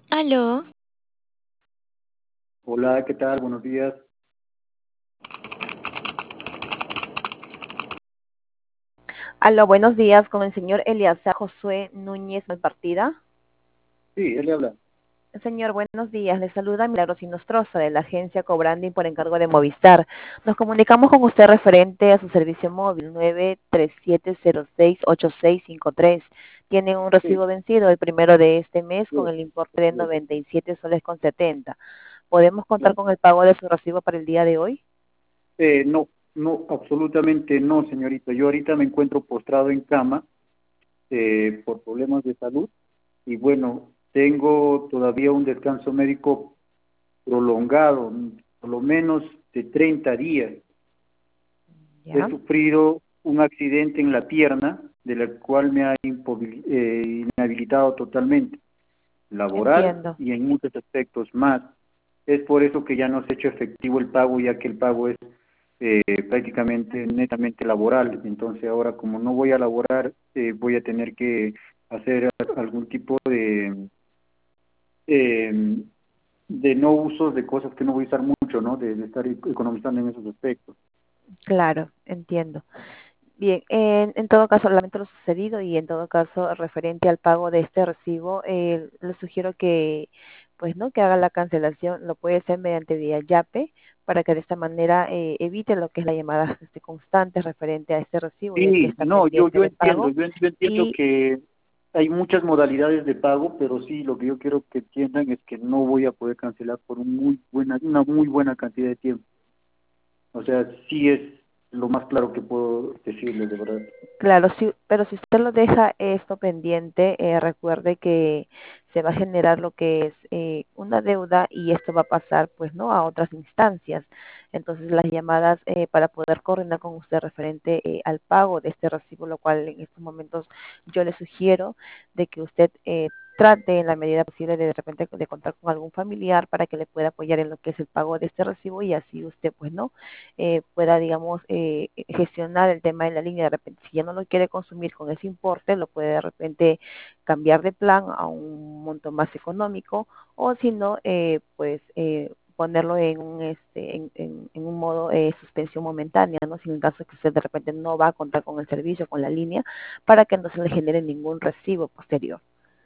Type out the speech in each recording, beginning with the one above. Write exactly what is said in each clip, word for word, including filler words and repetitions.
Aló, Hola, ¿qué tal? Buenos días. Aló, buenos días con el señor Eliazar Josué Núñez Malpartida. Sí, él le habla. Señor, buenos días. Le saluda Milagros Inostroza de la agencia Cobranding por encargo de Movistar. Nos comunicamos con usted referente a su servicio móvil nueve tres siete cero seis ocho seis cinco tres. Tiene un Sí, recibo vencido el primero de este mes con sí, el importe de sí, noventa y siete soles con setenta. ¿Podemos contar claro. con el pago de su recibo para el día de hoy? Eh, no, no, absolutamente no, señorita. Yo ahorita me encuentro postrado en cama eh, por problemas de salud y bueno, tengo todavía un descanso médico prolongado, por lo menos de treinta días. He Ya, sufrido un accidente en la pierna, de la cual me ha impobil- eh, inhabilitado totalmente, laboral entiendo. y en muchos aspectos más. Es por eso que ya no se ha hecho efectivo el pago, ya que el pago es eh, prácticamente netamente laboral. Entonces ahora como no voy a laborar, eh, voy a tener que hacer algún tipo de, eh, de no usos de cosas que no voy a usar mucho, ¿no? De, de estar economizando en esos aspectos. Claro, entiendo. Bien, en, en todo caso, lamento lo sucedido y en todo caso, referente al pago de este recibo, eh, le sugiero que, pues, ¿no? Que haga la cancelación, lo puede hacer mediante vía YAPE, para que de esta manera eh, evite lo que es la llamada este, constante referente a este recibo, ya que Sí, está no, yo, pendiente yo de entiendo, pago. yo, yo entiendo Y que hay muchas modalidades de pago, pero sí, lo que yo quiero que entiendan es que no voy a poder cancelar por un muy buena, una muy buena cantidad de tiempo. O sea, sí es lo más claro que puedo decirles, de verdad. claro, sí, pero si usted lo deja esto pendiente, eh, recuerde que se va a generar lo que es eh, una deuda y esto va a pasar, pues, ¿no? A otras instancias. Entonces, las llamadas eh, para poder coordinar con usted referente eh, al pago de este recibo, lo cual en estos momentos yo le sugiero de que usted eh, trate en la medida posible de de repente de contar con algún familiar para que le pueda apoyar en lo que es el pago de este recibo y así usted, pues, ¿no? eh, pueda, digamos, eh, gestionar el tema de la línea. De repente, si ya no lo quiere consumir con ese importe, lo puede de repente cambiar de plan a un monto más económico o si no, eh, pues eh, ponerlo en un este en, en, en un modo de eh, suspensión momentánea, ¿no? Si en caso que usted de repente no va a contar con el servicio, con la línea, para que no se le genere ningún recibo posterior.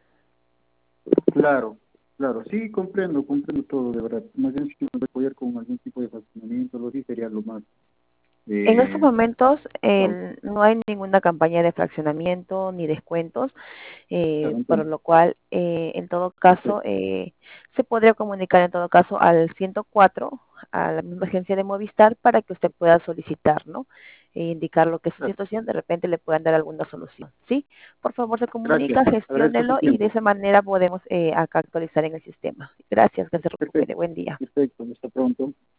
Claro, claro, sí, comprendo, comprendo todo, de verdad. Más bien si me voy a apoyar con algún tipo de facilitamiento, lo sí sería lo más En estos eh, momentos wow, eh, no hay ninguna campaña de fraccionamiento ni descuentos, eh, claro, por entiendo. lo cual, eh, en todo caso, Perfecto. eh, se podría comunicar en todo caso al ciento cuatro, a la misma agencia de Movistar, para que usted pueda solicitar, ¿no? E indicar lo que es su Claro. situación, de repente le puedan dar alguna solución, ¿sí? Por favor, se Gracias, comunica, agradezco su gestiónelo y de tiempo. esa manera podemos eh, acá actualizar en el sistema. Gracias, que se recupere. Perfecto, Buen día. perfecto, hasta pronto.